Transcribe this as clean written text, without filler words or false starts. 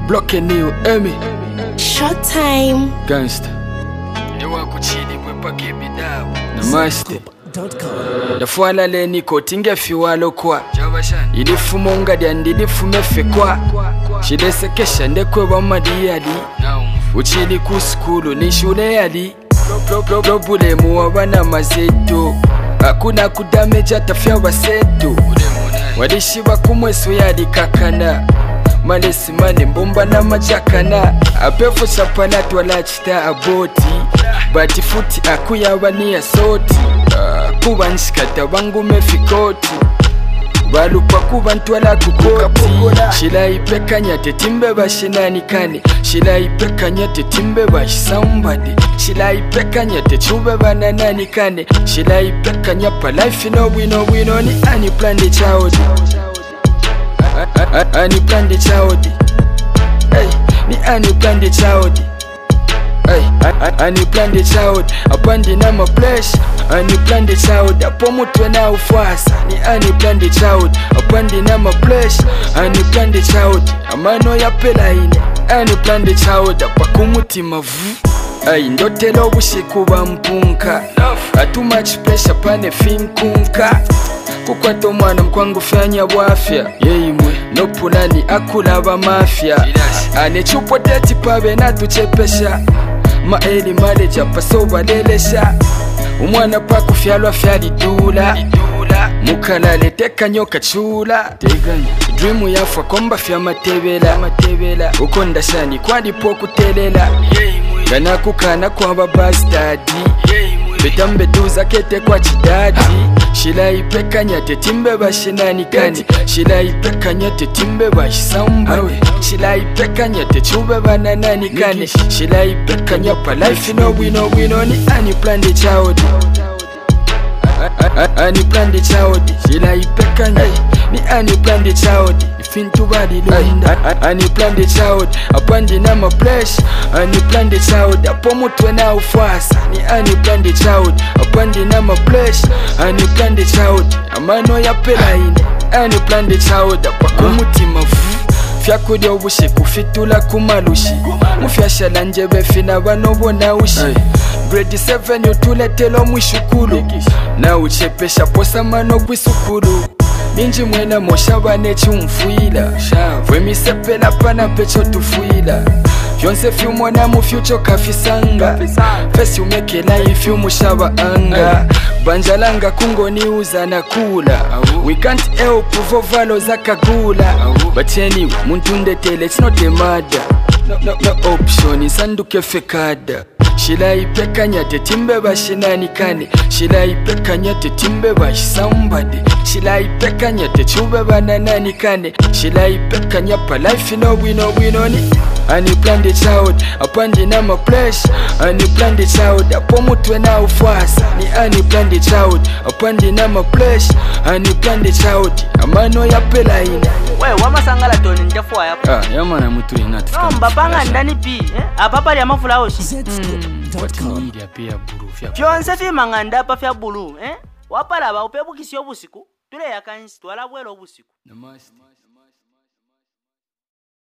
Block new Emmy Short time Gangster Newa kuchini mwepake bidao Namaste Dafuala le niko tinge fiwalo kwa Ilifu monga diandilifu mefe kwa Shidese kesha ndekwe wa madiyadi Uchini kuskulu ni shule yadi Probule muwabana mazeto Hakuna kudameja tafya waseto Wadishiba kumwesu yadi kakana Malesi mane mbomba na majakana Apefo chapana tuwala chita aboti Bati futi akuya wania soti Kuwa nshikata wangu mefikoti Balupa kuwa ntwala kukoti Shila ipeka nyate timbe bashinani kane Shila ipeka nyate timbe bashisambade Shila ipeka nyate chube bananani kane Shila ipeka nyapa life no wino ni ani plande chaodi Ani plande chaodi Hey, ni ani plande chaodi Hey, ani plande chaodi Apandi na maplesh Ani plande chaodi Apo mutwe na ufasa Ni ani plande chaodi Apandi na maplesh Ani plande chaodi Amano ya pela ine Ani plande chaodi Apakumuti mavu Ay, ndotelo bushiku bampunka Too much pressure pane finkunka Kukwato mwana mkwangu fyanya wafya Yeimwe no punani akulaba mafya Ane chupo teti pabe na tuchepesha Maeli maleja pasoba lelesha Umwana paku fyalwa fyali dula Mukalale teka nyoka chula Dreamu yafwa komba fya matebela Ukonda shani kwa dipo kutelela Gana kukana kwa babastadi Betambe tuza kete kwa chidadi Shila ipeka nyate timbe bashinani kani Shila ipeka nyate timbe bashisambade Shila ipeka nyate chube bananani kani Shila ipeka nyapa life no wino ni ani plande chaodi Ani plande chaodi Shila ipeka nyate ni ani plande chaodi Fintu badi luinda Ani plande chaodi Apandi na maplesh Ani plande chaodi Apo mutwe na ufasa Ni ani plande chaodi Apandi na maplesh Ani plande chaodi Amano ya pela ine Ani plande chaodi Apakumuti mavu Fyakudi obushi kufitula kumalushi Mufyasha lanjebe fina banobona ushi Grade 7 yutuletelo mwishukulu Na uchepesha posa mano gwisukulu Ninji mwena moshaba nechi umfuila Vwemisepela pana pecho tufuila Fyonse fyumona mu future kafisanga Fesi umeke life umushaba anga Banjalanga kungoni uza na kula We can't help vovalo zakagula But anyway, muntu ndetele it's not a matter No option, isanduke fekada Shila ipeka nyate timbe bashinani kane Shila ipeka nyate timbe bashisambade Shila ipeka nyate chube bananani kane Shila ipeka nyapa life no wino ni Ani plande chaodi Apandi na maplesh Ani plande chaodi Apo mutwe na ufasa Ni ani plande chaodi Apandi na maplesh Ani plande chaodi Amano ya pela ina Wama sangala toni njafuwa yapo Yamana mutu inatifika No mbapanga ndani pi Apapa ya mafula oshi Watinidia pia buru fya Fyonse fima ngandapa fya bulu Wapala ba upebu kisio busiku Tule ya kansi tuwala bwelo busiku Namaste